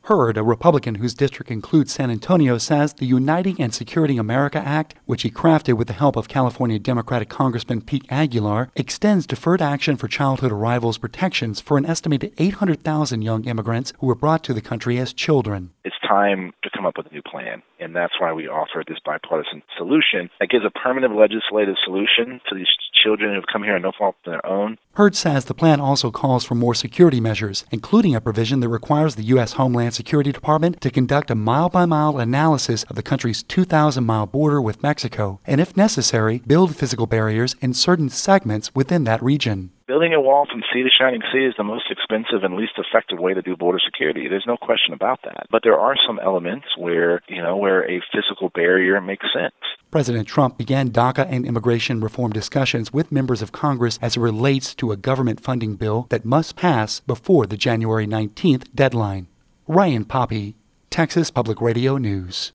Hurd, a Republican whose district includes San Antonio, says the Uniting and Securing America Act, which he crafted with the help of California Democratic Congressman Pete Aguilar, extends deferred action for childhood arrivals protections for an estimated 800,000 young immigrants who were brought to the country as children. It's time to come up with a new plan, and that's why we offered this bipartisan solution that gives a permanent legislative solution to these children who have come here on no fault of their own. Hurd says the plan also calls for more security measures, including a provision that requires the U.S. Homeland Security Department to conduct a mile-by-mile analysis of the country's 2,000-mile border with Mexico, and if necessary, build physical barriers in certain segments within that region. Building a wall from sea to shining sea is the most expensive and least effective way to do border security. There's no question about that. But there are some elements where a physical barrier makes sense. President Trump began DACA and immigration reform discussions with members of Congress as it relates to a government funding bill that must pass before the January 19th deadline. Ryan Poppy, Texas Public Radio News.